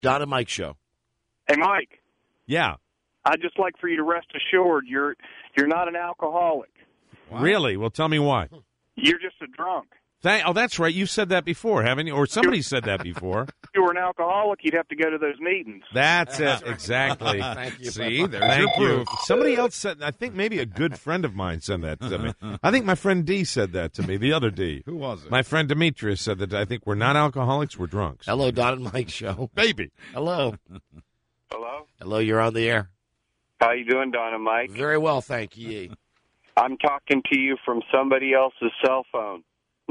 Don and Mike Show. Hey, Mike. Yeah. I'd just like for you to rest assured you're not an alcoholic. Wow. Really? Well, tell me why. You're just a drunk. Oh, that's right. You've said that before, haven't you? Or somebody said that before. If you were an alcoholic, you'd have to go to those meetings. That's it. Exactly. Thank you. See, there's your proof. Somebody else said, I think maybe a good friend of mine said that to me. I think my friend D said that to me, the other D. Who was it? My friend Demetrius said that I think we're not alcoholics, we're drunks. Hello, Don and Mike Show. Baby. Hello. Hello? Hello, you're on the air. How you doing, Don and Mike? Very well, thank you. I'm talking to you from somebody else's cell phone.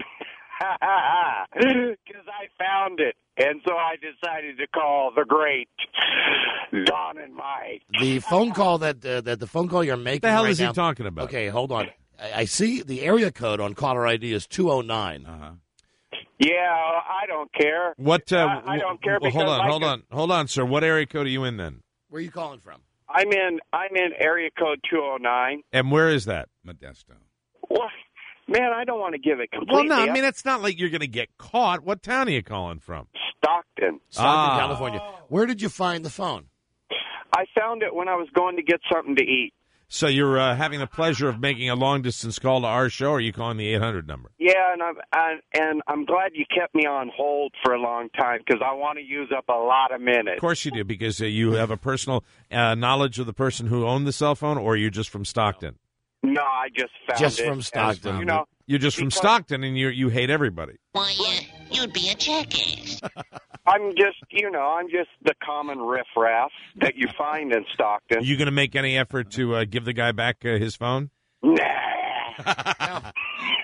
Because I found it, and so I decided to call the great Don and Mike. The phone call the phone call you're making What the hell right is he now, talking about? Okay, hold on. I see the area code on caller ID is 209. Yeah, I don't care. What? I don't care because hold on, sir. What area code are you in then? Where are you calling from? I'm in area code 209. And where is that? Modesto. What? Man, I don't want to give it completely. Well, no, I mean, it's not like you're going to get caught. What town are you calling from? Stockton, California. Where did you find the phone? I found it when I was going to get something to eat. So you're having the pleasure of making a long-distance call to our show, or are you calling the 800 number? Yeah, and I'm glad you kept me on hold for a long time because I want to use up a lot of minutes. Of course you do, because you have a personal knowledge of the person who owned the cell phone, or you're just from Stockton? No, I just found it. Just from Stockton. You know, You're just from Stockton, and you hate everybody. Why, you'd be a jackass. I'm just the common riffraff that you find in Stockton. Are you going to make any effort to give the guy back his phone? Nah. I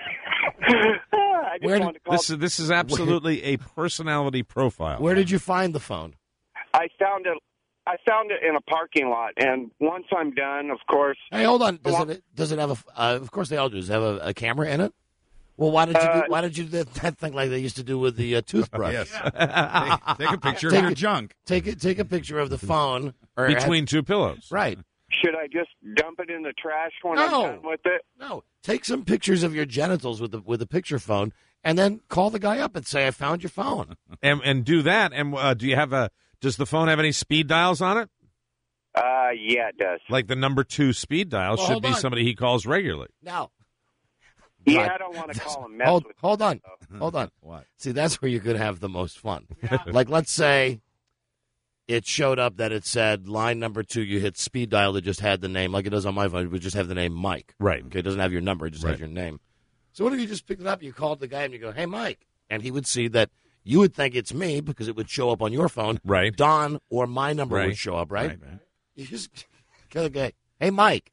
just wanted to call. This is absolutely a personality profile. Where did you find the phone? I found it in a parking lot, and once I'm done, of course. Hey, hold on. Does it have a? Of course, they all do. Does it have a camera in it? Well, why did you do that thing like they used to do with the toothbrush? Yes. Take a picture of your junk. Take a picture of the phone between two pillows. Right. Should I just dump it in the trash when I'm done with it? No. Take some pictures of your genitals with the picture phone, and then call the guy up and say, "I found your phone." And do that. And do you have Does the phone have any speed dials on it? Yeah, it does. Like the number 2 speed dial should be somebody he calls regularly. Now. Yeah, I don't want to call him. Hold on. What? See, that's where you could have the most fun. Like, let's say it showed up that it said line number 2, you hit speed dial that just had the name, like it does on my phone, it would just have the name Mike. Right. Okay, it doesn't have your number, it just has your name. So what if you just picked it up, you called the guy, and you go, "Hey, Mike," and he would see that you would think it's me because it would show up on your phone. Right. Don or my number would show up, right? You just go to the guy, "Hey, Mike."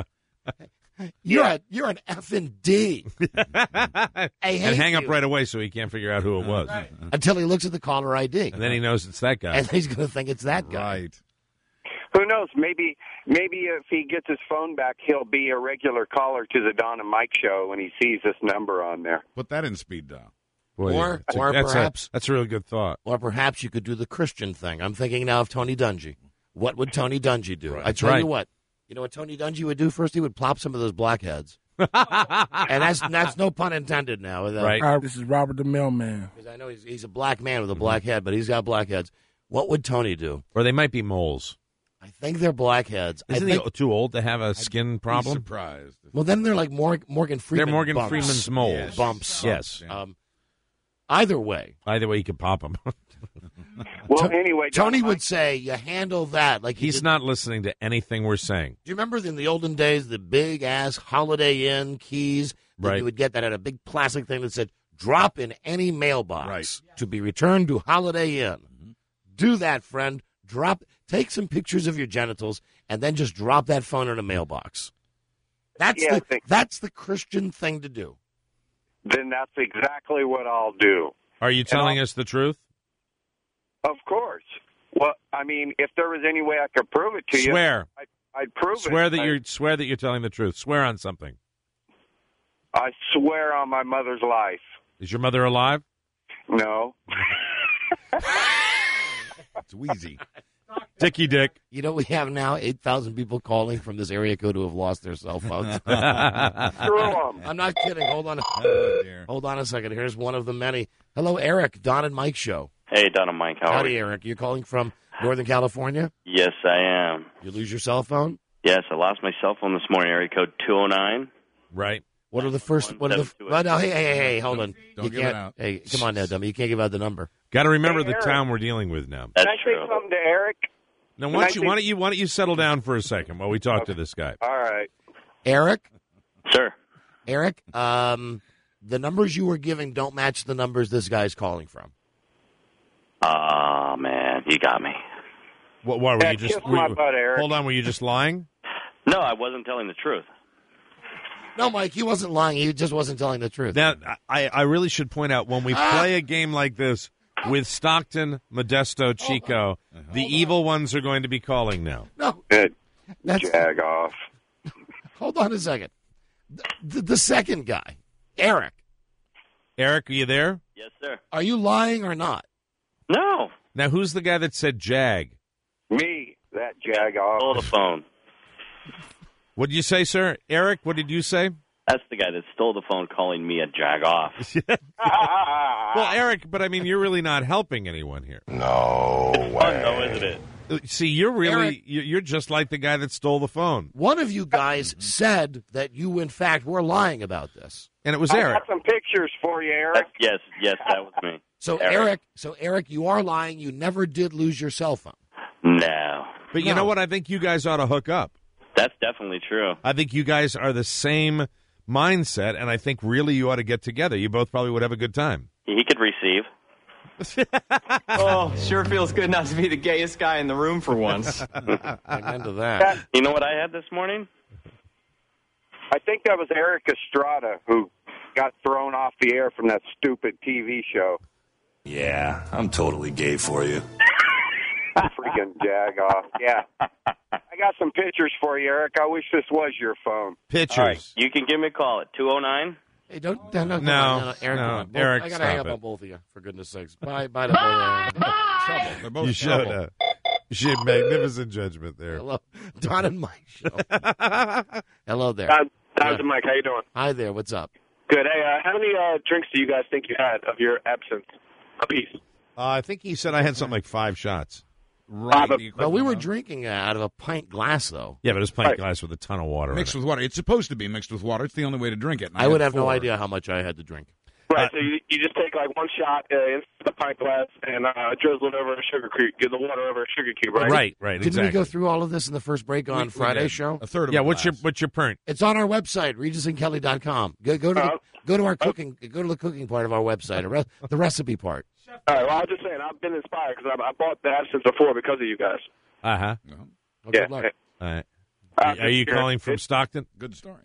You're an effing D. And hang up right away so he can't figure out who it was. Right. Until he looks at the caller ID. And then he knows it's that guy. And he's going to think it's that guy. Right. Who knows? Maybe if he gets his phone back, he'll be a regular caller to the Don and Mike show when he sees this number on there. Put that in speed dial. Boy, Or perhaps that's a real good thought. Or perhaps you could do the Christian thing. I'm thinking now of Tony Dungy. What would Tony Dungy do? Right. I tell you what. You know what Tony Dungy would do first? He would plop some of those blackheads. And that's no pun intended now. Right. This is Robert the Mailman. Because I know he's a black man with a black head, but he's got blackheads. What would Tony do? Or they might be moles. I think they're blackheads. Isn't he too old to have a skin problem? Be surprised. Well, then they're like Morgan Freeman. They're Morgan bumps. Freeman's moles. Yes. Bumps. Yes. Either way, you could pop them. Well, anyway, Tony would say you handle that like he's not listening to anything we're saying. Do you remember in the olden days the big ass Holiday Inn keys that Right. you would get that had a big plastic thing that said "drop in any mailbox to be returned to Holiday Inn." Mm-hmm. Do that, friend. Take some pictures of your genitals and then just drop that phone in a mailbox. That's the Christian thing to do. Then that's exactly what I'll do. Are you telling us the truth? Of course. Well, I mean, if there was any way I could prove it to you, I'd prove it. Swear that you're telling the truth. Swear on something. I swear on my mother's life. Is your mother alive? No. It's wheezy. Dicky Dick. You know, we have now 8,000 people calling from this area code who have lost their cell phones. Screw 'em. I'm not kidding. Hold on. Oh, dear. Hold on a second. Here's one of the many. Hello, Eric, Don and Mike show. Hey, Don and Mike, how are Howdy, you? Eric. You're calling from Northern California? Yes, I am. You lose your cell phone? Yes, I lost my cell phone this morning, area code 209. Right. What are the first? What are the? 172. Well, no, hey, hold on. Don't You give it can't. out. Hey, come on now, dummy. You can't give out the number. Got to remember Hey, the Eric. town we're dealing with now. That's Can I say true. something to Eric? Now, Can why I don't you settle down for a second while we talk to this guy? All right. Eric, Sir, the numbers you were giving don't match the numbers this guy's calling from. oh, man, you got me. Why were Yeah, you just? kiss my butt, Eric. Hold on, were you just lying? No, I wasn't telling the truth. No, Mike, he wasn't lying. He just wasn't telling the truth. Now, I really should point out when we play a game like this with Stockton, Modesto, Chico, the evil ones are going to be calling now. No, Good. that's. Jag off. Hold on a second. The second guy, Eric, Eric, are you there? Yes, sir. are you lying or not? No. Now, who's the guy that said Jag? Me, that jag off. Stole the phone. What did you say, sir? Eric, what did you say? That's the guy that stole the phone calling me a jag off. Well, Eric, but I mean, you're really not helping anyone here. Fun, though, isn't it? See, you're really, Eric. you're just like the guy that stole the phone. One of you guys said that you, in fact, were lying about this. And it was I Eric. got some pictures for you, Eric. Yes, that was me. So, Eric. Eric, you are lying. You never did lose your cell phone. No. But you No. know what? I think you guys ought to hook up. That's definitely true. I think you guys are the same mindset, and I think really you ought to get together. You both probably would have a good time. He could receive. Oh, sure feels good not to be the gayest guy in the room for once. Amen to that. You know what I had this morning? I think that was Eric Estrada who got thrown off the air from that stupid TV show. Yeah, I'm totally gay for you. Freaking jag off. Yeah. I got some pictures for you, Eric. I wish this was your phone. Pictures. All right, you can give me a call at 209. Hey, don't no, No, Eric. no, come on. Eric, I gotta hang stop up it. on both of you, for goodness sakes. Bye, bye. Trouble. They're both You showed trouble. you showed magnificent judgment there. Hello, Don and Mike show. Hello there. Don Yeah. and Mike, how you doing? Hi there. What's up? Good. Hey, how many drinks do you guys think you had of your absinthe? A piece. I think he said I had something like 5 shots. Right. but- the Well, we were equivalent drinking out of a pint glass, though. Yeah, but it was pint Right. glass with a ton of water mixed in it. with water. It's supposed to be mixed with water. It's the only way to drink it. And I would had have no 4. idea how much I had to drink. Right, so you just take like one shot in the pint glass and drizzle it over a sugar cube, get the water over a sugar cube, right? Right, Didn't exactly. we go through all of this in the first break on We Friday's did. show? A third of Yeah, a what's glass. your print? It's on our website, regisandkelly.com. Go to our cooking. Go to the cooking part of our website, the recipe part. All right, well, I was just saying, I've been inspired because I bought the absinthe before because of you guys. Uh-huh. Well, Yeah. good luck. All right. Uh, Are you calling from Stockton? Good story.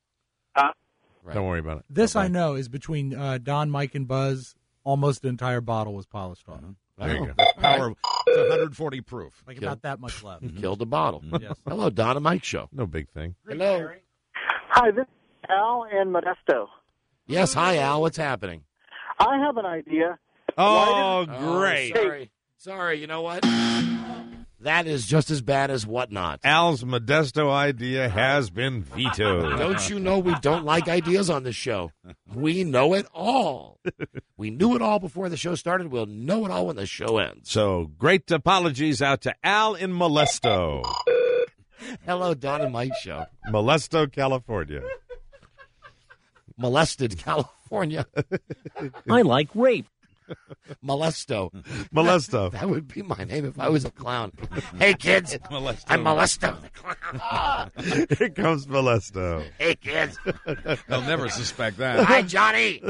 Right. Don't worry about it. This I know is between Don, Mike, and Buzz. Almost the entire bottle was polished off. There you go. Power. It's 140 proof. Like about that much left. Killed the bottle. Yes. Hello, Don and Mike show. No big thing. Hello. Hi, this is Al in Modesto. Yes, hi, Al. What's happening? I have an idea. Oh, Oh, great. sorry. You know what? That is just as bad as whatnot. Al's Modesto idea has been vetoed. Don't you know we don't like ideas on this show? We know it all. We knew it all before the show started. We'll know it all when the show ends. So, great apologies out to Al in Molesto. Hello, Don and Mike show. Molesto, California. Molested, California. I like rape. Molesto. Molesto. That would be my name if I was a clown. Hey, kids. I'm Molesto the clown. Here comes Molesto. Hey, kids. They'll never suspect that. Hi, Johnny.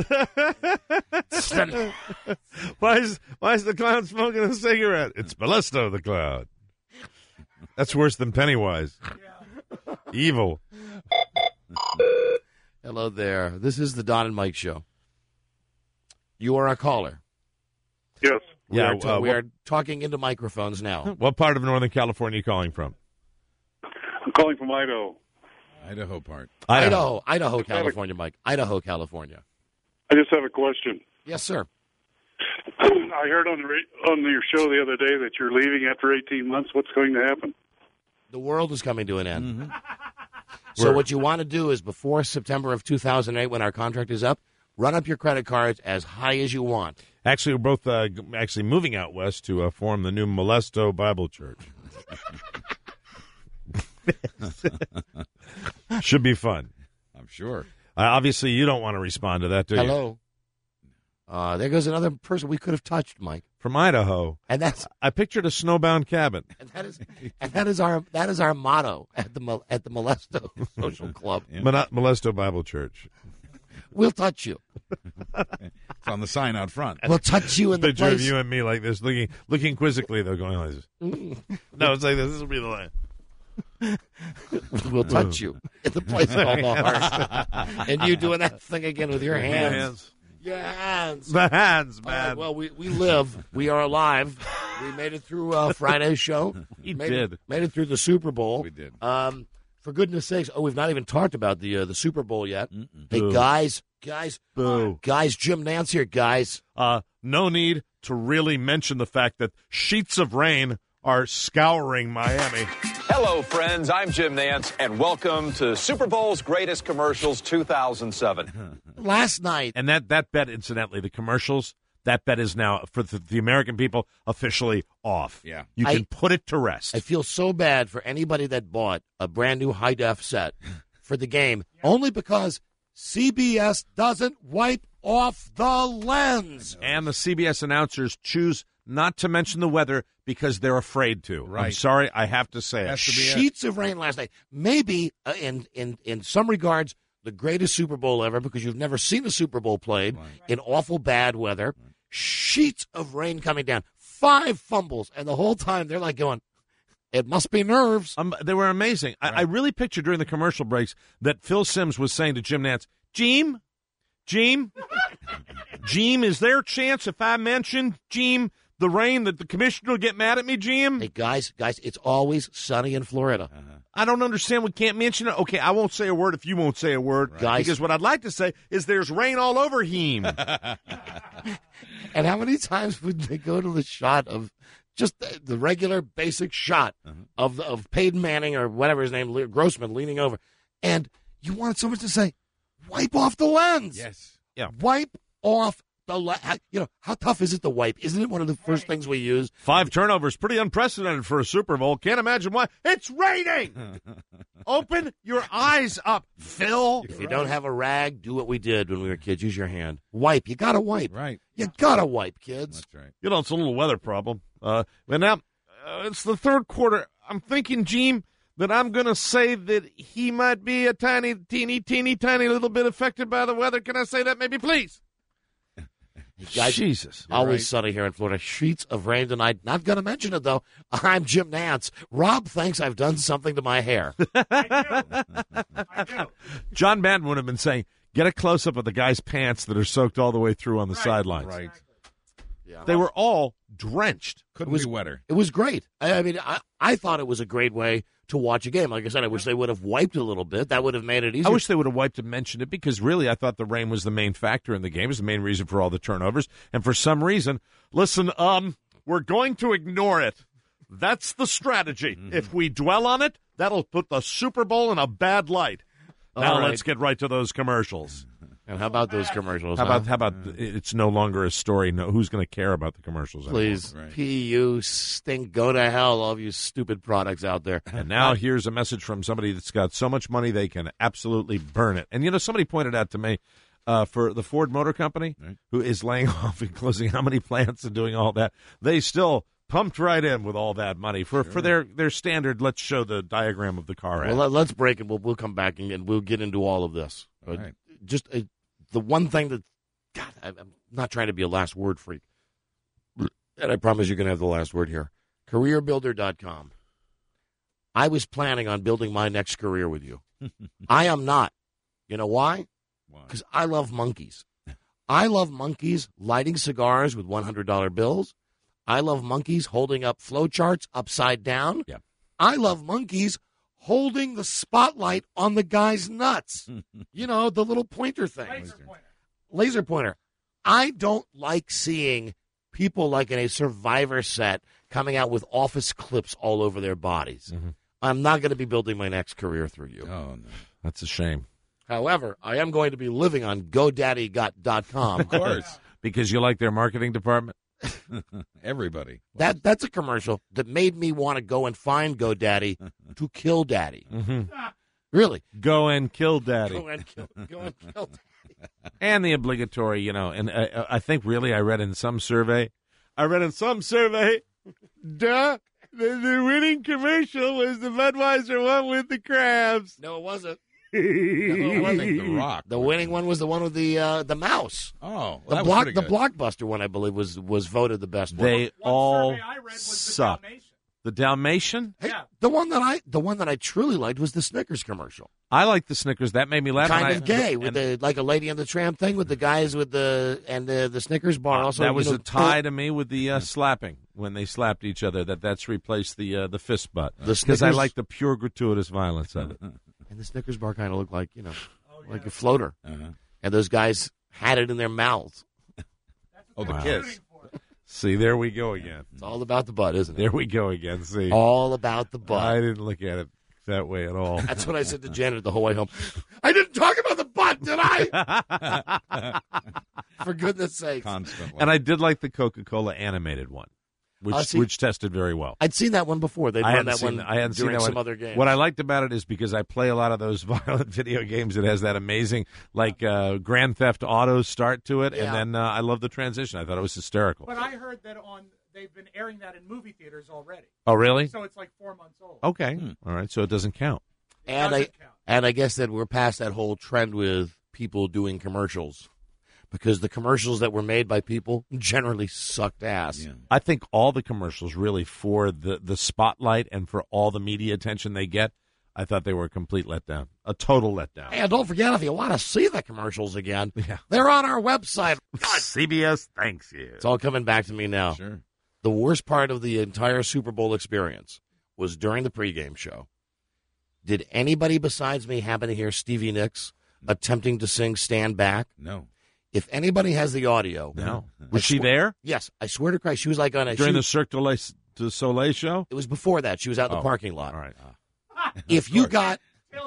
Why is the clown smoking a cigarette? It's Molesto the clown. That's worse than Pennywise. Evil. Hello there. This is the Don and Mike show. You are a caller. Yes. We are talking into microphones now. What part of Northern California are you calling from? I'm calling from Idaho. Idaho part. Idaho, California, Mike. Idaho, California. I just have a question. Yes, sir. I heard on your show the other day that you're leaving after 18 months. What's going to happen? The world is coming to an end. Mm-hmm. So what you want to do is before September of 2008, when our contract is up, run up your credit cards as high as you want. Actually, we're both actually moving out west to form the new Molesto Bible Church. Should be fun. I'm sure. Obviously, you don't want to respond to that, do you? Hello. There goes another person we could have touched, Mike. From Idaho. And I pictured a snowbound cabin. And that is our motto at the Molesto Social Club. Yeah. Molesto Bible Church. We'll touch you. It's on the sign out front. We'll touch you in the picture place. Of you and me like this, looking quizzically, though, going like this. No, it's like this. This will be the line. We'll touch you in the place called the heart. And you doing that thing again with your hands. Your hands. The hands, man. Well, we live. We are alive. We made it through Friday's show. Made it through the Super Bowl. We did. For goodness sakes. Oh, we've not even talked about the Super Bowl yet. Hey, Boo. guys. Boo. Guys, Jim Nance here, guys. No need to really mention the fact that sheets of rain are scouring Miami. Hello, friends. I'm Jim Nance, and welcome to Super Bowl's Greatest Commercials 2007. Last night. And that bet, incidentally, the commercials, that bet is now, for the American people, officially off. Yeah. You can put it to rest. I feel so bad for anybody that bought a brand new high-def set for the game, only because CBS doesn't wipe off the lens. And the CBS announcers choose not to mention the weather because they're afraid to. Right. I'm sorry, I have to say it. Sheets of rain last night. Maybe, in some regards, the greatest Super Bowl ever, because you've never seen a Super Bowl played in awful bad weather. Sheets of rain coming down. 5 fumbles, and the whole time they're like going, it must be nerves. They were amazing. Right. I really pictured during the commercial breaks that Phil Simms was saying to Jim Nance, Jim, is there a chance if I mention, Jim, the rain that the commissioner will get mad at me, Jim? Hey, guys, it's always sunny in Florida. I don't understand. We can't mention it. Okay, I won't say a word if you won't say a word. Right. Guys. Because what I'd like to say is there's rain all over him. And how many times would they go to the shot of just the regular basic shot of Peyton Manning or whatever his name, Grossman, leaning over. And you wanted someone to say, wipe off the lens. Yes. Yeah. Wipe off the lens. You know, how tough is it to wipe? Isn't it one of the first things we use? 5 turnovers, pretty unprecedented for a Super Bowl. Can't imagine why. It's raining. Open your eyes up, Phil. If you don't have a rag, do what we did when we were kids. Use your hand. Wipe. You got to wipe. Right. You got to wipe, kids. That's right. You know, it's a little weather problem. But now, it's the third quarter. I'm thinking, Gene, that I'm going to say that he might be a teeny little bit affected by the weather. Can I say that maybe, please? Guys, Jesus. Always sunny here in Florida. Sheets of rain tonight. Not going to mention it, though. I'm Jim Nance. Rob thinks I've done something to my hair. I do. John Madden would have been saying, get a close-up of the guy's pants that are soaked all the way through on the sidelines. Right. Yeah. They were all drenched. Couldn't be wetter. It was great. I mean, I thought it was a great way to watch a game. Like I said, I wish they would have wiped a little bit. That would have made it easier. I wish they would have wiped and mentioned it because really I thought the rain was the main factor in the game. It was the main reason for all the turnovers. And for some reason, listen, we're going to ignore it. That's the strategy. Mm-hmm. If we dwell on it, that'll put the Super Bowl in a bad light. Now let's get right to those commercials. And how about those commercials? How about it's no longer a story? No, who's going to care about the commercials? Please, Right. P.U. stink, go to hell, all of you stupid products out there. And now here's a message from somebody that's got so much money they can absolutely burn it. And, you know, somebody pointed out to me for the Ford Motor Company, who is laying off and closing how many plants and doing all that, they still pumped right in with all that money. For their standard, let's show the diagram of the car ad. Well, let's break it. We'll come back and we'll get into all of this. But right. just the one thing that, God, I'm not trying to be a last word freak. And I promise you're going to have the last word here. CareerBuilder.com. I was planning on building my next career with you. I am not. You know why? Because I love monkeys. I love monkeys lighting cigars with $100 bills. I love monkeys holding up flowcharts upside down. Yeah. I love monkeys holding the spotlight on the guy's nuts. You know, the little pointer thing. Laser pointer. I don't like seeing people like in a Survivor set coming out with office clips all over their bodies. Mm-hmm. I'm not going to be building my next career through you. Oh, no. That's a shame. However, I am going to be living on GoDaddy.com. Of course. because you like their marketing department? Everybody. That's a commercial that made me want to go and find GoDaddy to kill Daddy. Mm-hmm. Really. Go and kill Daddy. Go and kill Daddy. And the obligatory, and I think really I read in some survey, duh, the winning commercial was the Budweiser one with the crabs. No, it wasn't. I think The Rock. The winning one was the one with the mouse. Oh, the that was pretty the good. Blockbuster one, I believe, was voted the best one. They all survey I read was suck. The Dalmatian. The Dalmatian? Hey, the one that I truly liked was the Snickers commercial. I like the Snickers. That made me laugh. Kind of gay with the like a Lady and the Tramp thing with the guys with the Snickers bar. Also, that was a tie to me with the slapping when they slapped each other. That's replaced the fist butt because I like the pure gratuitous violence of it. And the Snickers bar kind of looked like like a floater, and those guys had it in their mouths. Oh, the kiss. See, there we go again. It's all about the butt, isn't it? There we go again. See, all about the butt. I didn't look at it that way at all. That's what I said to Janet the whole way home. I didn't talk about the butt, did I? For goodness sake. Constantly. And I did like the Coca-Cola animated one, which tested very well. I'd seen that one before. They'd run that one I hadn't seen during that some one. other games. What I liked about it is because I play a lot of those violent video games. It has that amazing, Grand Theft Auto start to it, and then I love the transition. I thought it was hysterical. But I heard that they've been airing that in movie theaters already. Oh, really? So it's like 4 months old. Okay. All right. So it doesn't count. And I guess that we're past that whole trend with people doing commercials, because the commercials that were made by people generally sucked ass. Yeah. I think all the commercials really for the spotlight and for all the media attention they get, I thought they were a complete letdown, a total letdown. And don't forget, if you want to see the commercials again, they're on our website. CBS thanks you. It's all coming back to me now. Sure. The worst part of the entire Super Bowl experience was during the pregame show. Did anybody besides me happen to hear Stevie Nicks attempting to sing Stand Back? No. If anybody has the audio. No. Was she there? Yes. I swear to Christ, she was like on a... During the Cirque du Soleil show? It was before that. She was out in the parking lot. All right. If you got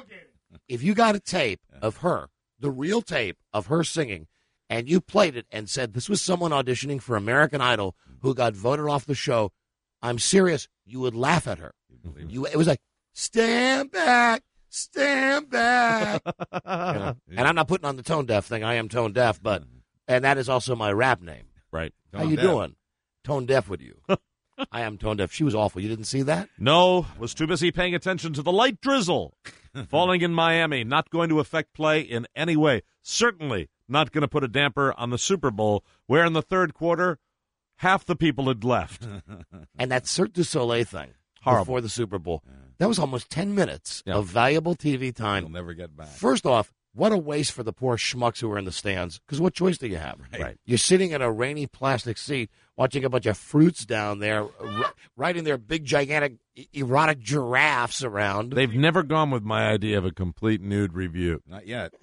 a tape of her, the real tape of her singing, and you played it and said this was someone auditioning for American Idol who got voted off the show, I'm serious, you would laugh at her. It was like, stand back, stand back. And I'm not putting on the tone deaf thing. I am tone deaf, and that is also my rap name. Right. How you doing? Tone deaf with you. I am tone deaf. She was awful. You didn't see that? No, was too busy paying attention to the light drizzle falling in Miami. Not going to affect play in any way. Certainly not going to put a damper on the Super Bowl, where in the third quarter, half the people had left. And that Cirque du Soleil thing before the Super Bowl, that was almost 10 minutes of valuable TV time. You'll never get back. First off, what a waste for the poor schmucks who were in the stands, because what choice do you have? Right. You're sitting in a rainy plastic seat watching a bunch of fruits down there, riding their big, gigantic, erotic giraffes around. They've never gone with my idea of a complete nude review. Not yet.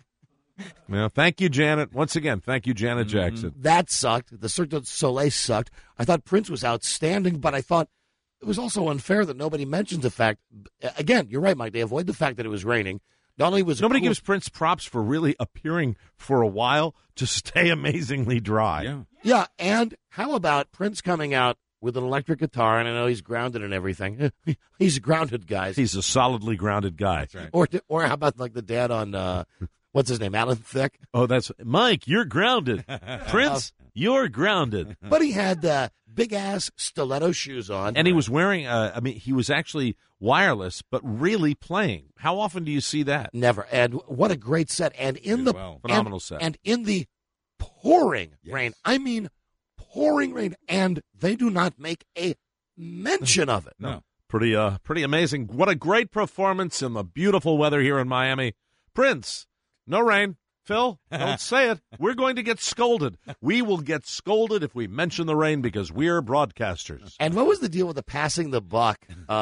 Well, thank you, Janet. Once again, thank you, Janet Jackson. That sucked. The Cirque du Soleil sucked. I thought Prince was outstanding, but I thought it was also unfair that nobody mentions the fact. Again, you're right, Mike. They avoid the fact that it was raining. Not only was nobody gives Prince props for really appearing for a while to stay amazingly dry. Yeah, and how about Prince coming out with an electric guitar, and I know he's grounded and everything. He's grounded, guys. He's a solidly grounded guy. That's right. Or how about like the dad on what's his name, Alan Thicke? Oh, that's Mike. You're grounded. Prince, you're grounded. But he had big ass stiletto shoes on, and he was wearing. He was actually wireless, but really playing. How often do you see that? Never. And what a great set! And in the phenomenal set, and in the pouring rain. I mean, pouring rain, and they do not make a mention of it. No, pretty amazing. What a great performance in the beautiful weather here in Miami. Prince, no rain. Phil, don't say it. We're going to get scolded. We will get scolded if we mention the rain because we're broadcasters. And what was the deal with the passing the buck?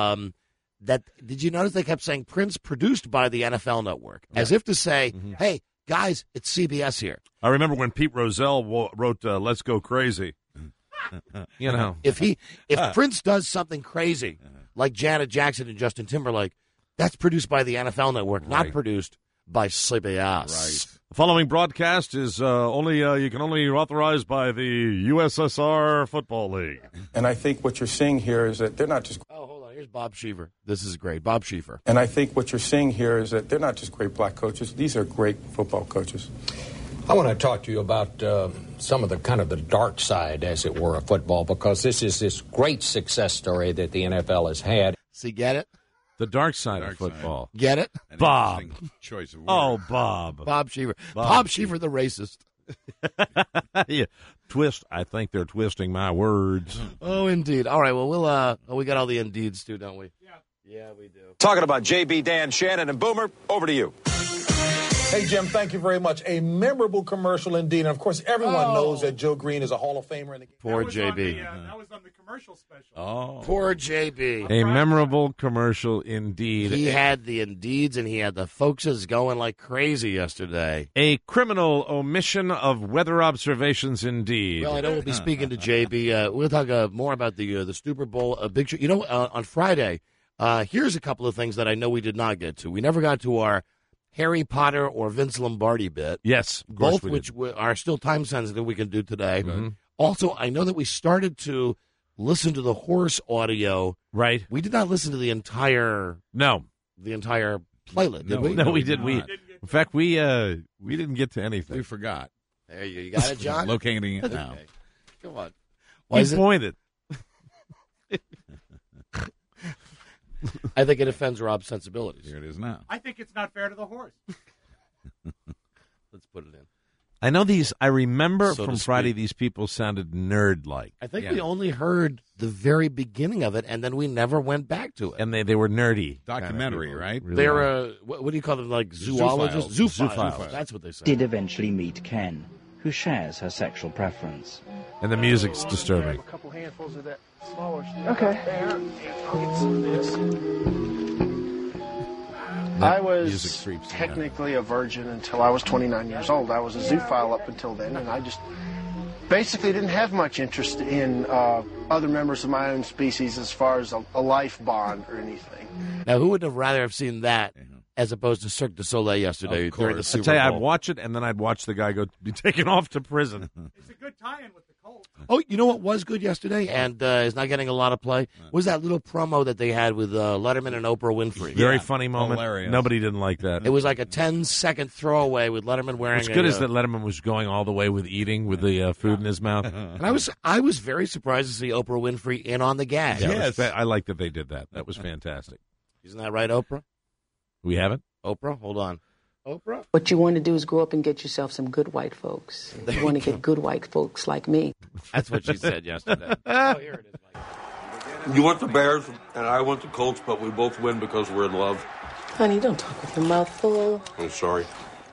Did you notice they kept saying Prince produced by the NFL Network, as if to say, hey, guys, it's CBS here. I remember when Pete Rozelle wrote Let's Go Crazy. You know. If Prince does something crazy, like Janet Jackson and Justin Timberlake, that's produced by the NFL Network, not produced by CBS. Right. The following broadcast is you can only authorize by the USSR Football League. And I think what you're seeing here is that they're not just... Oh, hold on. Here's Bob Schiefer. This is great. Bob Schiefer. And I think what you're seeing here is that they're not just great black coaches. These are great football coaches. I want to talk to you about some of the kind of the dark side, as it were, of football, because this is this great success story that the NFL has had. See, get it? The dark side of football. Side. Get it? An Bob. Choice of words. Oh, Bob. Bob Schiefer. Bob Schiefer, the racist. Yeah. Twist. I think they're twisting my words. Oh, indeed. All right. Well, we got all the indeeds too, don't we? Yeah, we do. Talking about JB, Dan, Shannon, and Boomer, over to you. Hey, Jim, thank you very much. A memorable commercial indeed. And, of course, everyone knows that Joe Green is a Hall of Famer in the game. Poor JB. That was on the commercial special. Oh. Poor JB. A memorable commercial indeed. He had the indeeds and he had the folkses going like crazy yesterday. A criminal omission of weather observations indeed. Well, I know we'll be speaking to JB. We'll talk more about the Super Bowl picture. You know, on Friday, here's a couple of things that I know we did not get to. We never got to our Harry Potter or Vince Lombardi bit. Yes, both which are still time sensitive. We can do today. Mm-hmm. Also, I know that we started to listen to the horse audio. Right. We did not listen to the entire playlist, did we? No, we did. In fact, we didn't get to anything. We forgot. There you got it, John. Locating it now. Okay. Come on. Why is pointed. I think it offends Rob's sensibilities. Here it is now. I think it's not fair to the horse. Let's put it in. I know these. I remember from Friday these people sounded nerd-like. I think we only heard the very beginning of it, and then we never went back to it. And they were nerdy. Documentary, right? Really they're, what do you call them, like zoologists? Zoophiles. That's what they say. Did eventually meet Ken, who shares her sexual preference. And the music's disturbing. A couple handfuls of that smaller stuff. Okay. I was technically a virgin until I was 29 years old. I was a zoophile up until then, and I just basically didn't have much interest in other members of my own species as far as a life bond or anything. Now, who would have rather have seen that as opposed to Cirque du Soleil yesterday during the Super Bowl? I'd tell you, I'd watch it, and then I'd watch the guy be taken off to prison. It's a good tie-in with the Colts. Oh, you know what was good yesterday and is not getting a lot of play? Was that little promo that they had with Letterman and Oprah Winfrey. Very funny moment. Hilarious. Nobody didn't like that. It was like a 10-second throwaway with Letterman wearing What's good is that Letterman was going all the way with eating with the food in his mouth. And I was very surprised to see Oprah Winfrey in on the gag. Yes. I like that they did that. That was fantastic. Isn't that right, Oprah? We haven't? Oprah? Hold on. Oprah? What you want to do is grow up and get yourself some good white folks. You want to get good white folks like me. That's what she said yesterday. Oh, here it is, Mike. You want the Bears, and I want the Colts, but we both win because we're in love. Honey, don't talk with your mouth full. I'm sorry.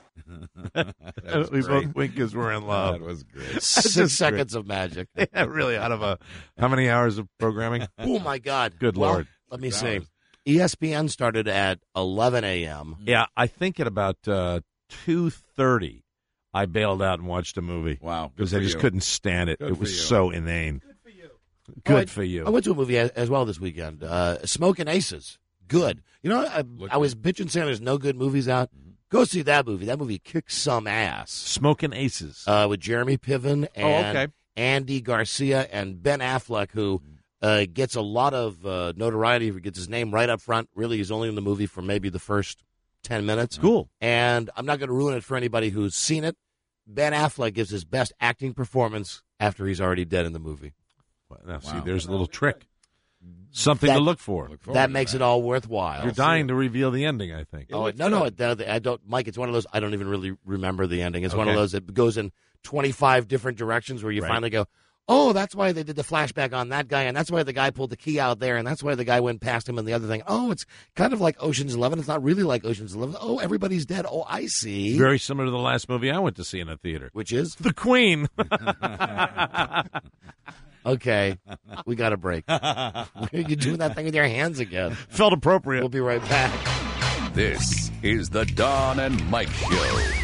We both wink because we're in love. That was great. 6 seconds of magic. Yeah, really, out of how many hours of programming? Oh, my God. Good Lord. Let me see. ESPN started at 11 a.m. Yeah, I think at about 2:30, I bailed out and watched a movie. Wow. Because I just couldn't stand it. It was so inane. Good for you. Good for you. I went to a movie as well this weekend. Smoking Aces. Good. You know, I was bitching saying there's no good movies out. Go see that movie. That movie kicks some ass. Smoking Aces. With Jeremy Piven and Andy Garcia and Ben Affleck, who gets a lot of notoriety. He gets his name right up front. Really, he's only in the movie for maybe the first 10 minutes. Cool. And I'm not going to ruin it for anybody who's seen it. Ben Affleck gives his best acting performance after he's already dead in the movie. Now, see, there's a little trick. Something to look for. That makes it all worthwhile. You're dying to reveal the ending, I think. Oh, no, I don't. Mike, it's one of those, I don't even really remember the ending. It's one of those that goes in 25 different directions where you finally go, oh, that's why they did the flashback on that guy, and that's why the guy pulled the key out there, and that's why the guy went past him and the other thing. Oh, it's kind of like Ocean's 11. It's not really like Ocean's 11. Oh, everybody's dead. Oh, I see. Very similar to the last movie I went to see in a theater. Which is? The Queen. Okay, we got a break. You're doing that thing with your hands again. Felt appropriate. We'll be right back. This is the Don and Mike Show.